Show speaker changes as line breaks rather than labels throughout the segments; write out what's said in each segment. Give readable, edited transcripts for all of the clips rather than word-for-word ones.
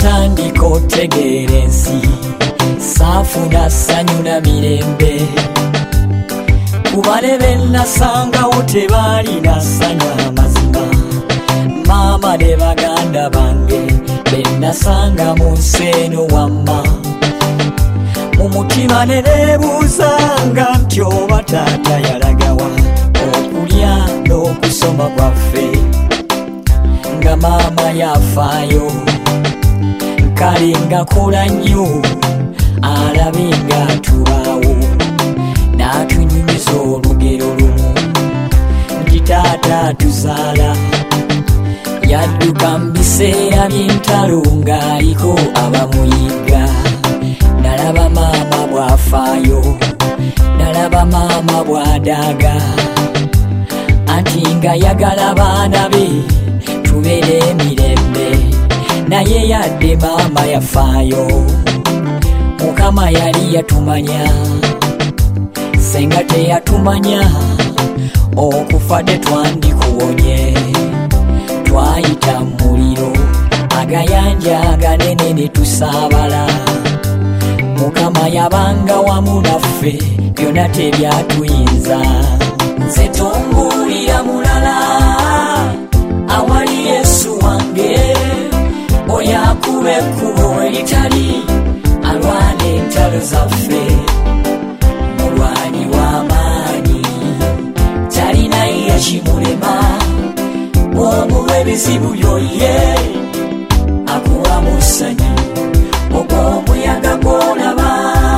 natandika otegeera ensi saafuna ssanyu na mirembe ku bale be nasangawo tebaalina ssanyu amazima maama ne baganda bange be nasanga mu nsi eno wamma mu mutima ne neebuuzanga nti oba taata yalagawa okulya n'okusoma kwaffe nga maama yafaayo kale nga kola nnyo alabe nga tubaawo n'atunyumiza olugero lumu nti taata tuzaala yadduka mu biseera by'entalo ng'aliko abamuyiga nalaba maama bw'afaayo nalaba maama bw'adaaga anti nga yagala baana be tubeere emirembe naye yadde maama yafaayo mukama yali yatumanya senga teyatumanya okufa tetwandikuwonye twayita mu muliro agayanja aganene ne tusaabala mukama yabanga wamu naffe byonna tebyatuyinza nze tonguulira mulala awali yesu wange oyo akuba ekkubo eritali alwana entalo zaffe mulwanyi w'amaanyi talinaye kimulema bw'omuwa ebizibu byoye akuwa mu ssanyu ogw'omuyaga gw'olaba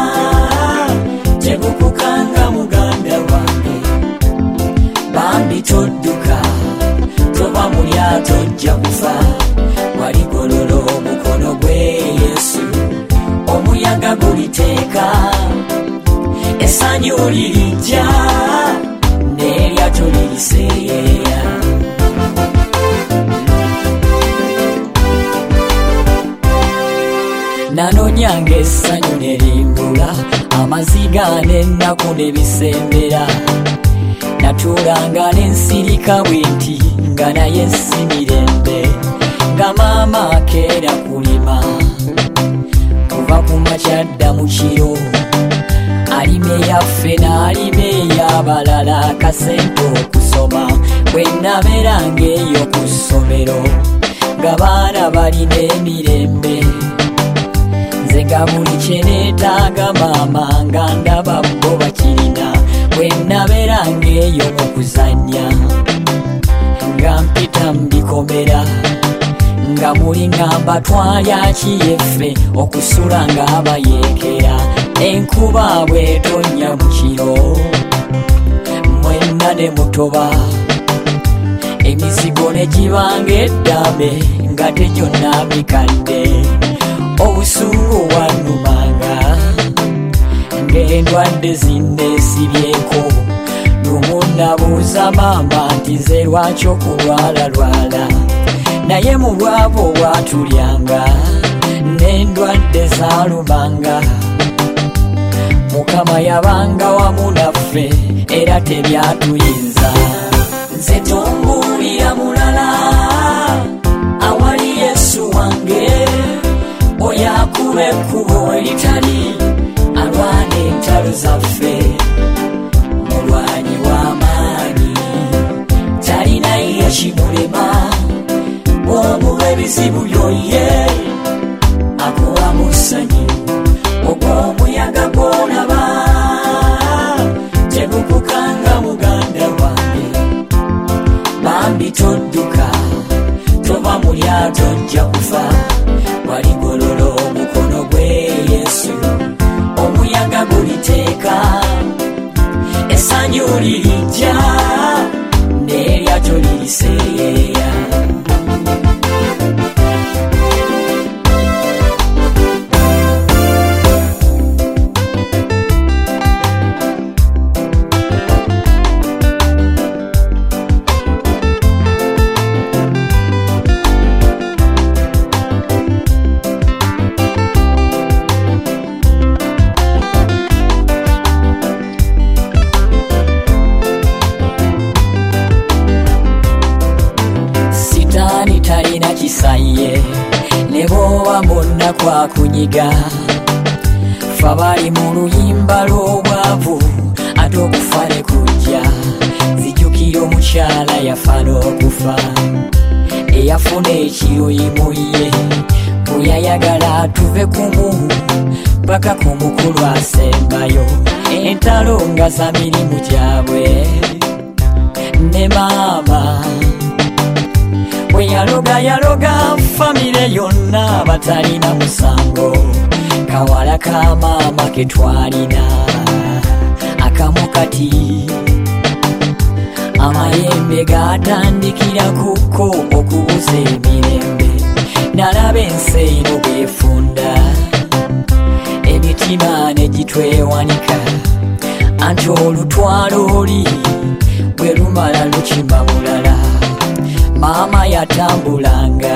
tegukukanga muganda wange bambi todduka toba mu lyato ojja kufa waligolola omukono gwe yesu omuyaga guliteeka essanyu lirijja n'eryato liriseeyeeya nanonyanga essanyu ne limbula amaziga n'ennaku ne bisembera natuulanga n'ensirika bwenti nga naye si mirembe nga maama akeera kulima kuva ku makyadda mu kiro alime yaffe n'alime ey'abalala akasente okusoma bwe nabeeranga eyo ku ssomero nga baana balina emirembe nze nga buli kye neetaaga maama nga ndaba bo bakirina bwe nabeeranga eyo mu kuzannya nga mpita mu bikomera nga muli ngamba twalya kiyeffe okusula nga abayeekera enkuba bw'etonnya mu kiro mwenna ne mutoba emizigo ne gibanga eddambe nga tegyonna mikadde obusungu bwannumanga ng'endwadde zinneesibyeko lumu nabuuza maama nti nze lwaki okulwalalwala naye mu bwabo obwatulyanga n'endwadde zaalumanga mukama yabanga wamu naffe era tebyatuyinza nze tonguulira mulala awali yesu wange oyo akuba ekkubo eritali alwana entalo zaffe mulwanyi w'amaanyi talinaye kimulema bw'omuwa ebizibu byoye akuwa mu ssanyu ogw'omuyaga gw'olaba tegukukanga muganda wange bambi todduka toba mu lyato ojja kufa waligolola omukono gwe yesu omuyaga guliteeka essanyu lirijja n'eryato liriseeyeeya bakunyiga fa bali mu luyimba lw'obwavu ate okufa ne kujja zijjukira omukyala yafa n'okufa eyafuna ekiruyimuye bwe yayagala tuve kumu paka ku mukulu asembayo entalo nga za mirimu gyabwe ne maama bwe yaloga famire yonna batalina musango kawala ka maama ketwalina akamu kati amayembe gatandikira kuko okubuza emirembe nalaba ensi eno bwefunda emitima ne gitwewanika anti olutwalo oli bwe lumala lukima bulala maama yatambulanga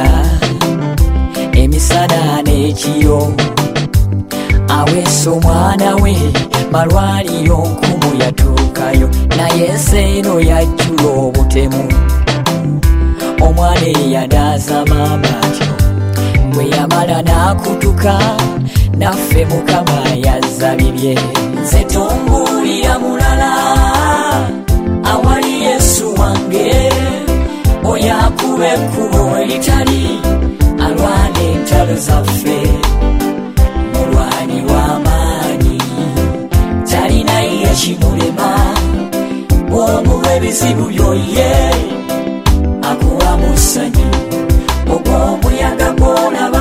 emisana n'ekiro aweesa omwana we malwaliro nkumu yatuukayo naye ensi eno yajjula obutemu omwana eyadaaza maama atyo bwe yamala n'akutuka naffe mukama yazza bibye nze tumbuulira mulala awali yesu wange oyo akuba ekkubo eritali alwana entalo zaffe mulwanyi w'amaanyi talinayo ekimulema bw'omuwa ebizibu byoye akuwa mu ssanyu ogw'omuyaga gw'olaba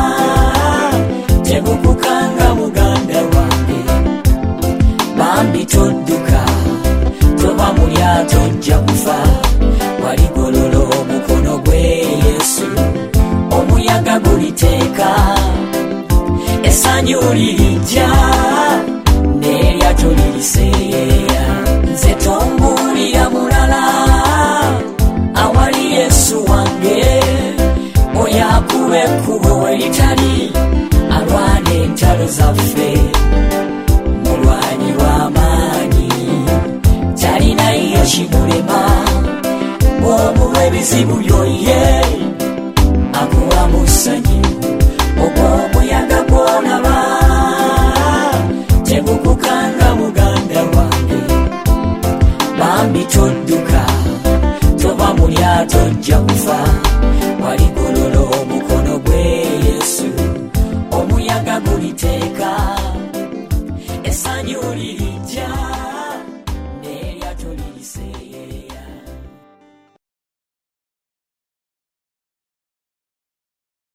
tegukukanga muganda wange bambi todduka tova mu lyato ojja kufa waligolola omukono gwe yesu omuyaga guliteeka essanyu lirijja n'eryato liriseeyeeya nze tombuulira mulala awali yesu wange oyo akuba ekkubo weritali alwana entalo zaffe mulwanyi w'amaanyi talinayo kimulema bw'omuwa ebizibu byoye akuwa mu ssanyu ogw'omuyaga gw'olaba tegukukanga muganda wange bambi todduka tova mu lyato ojja kufa waligolola omukono gwe yesu omuyaga guliteeka essanyu lirijja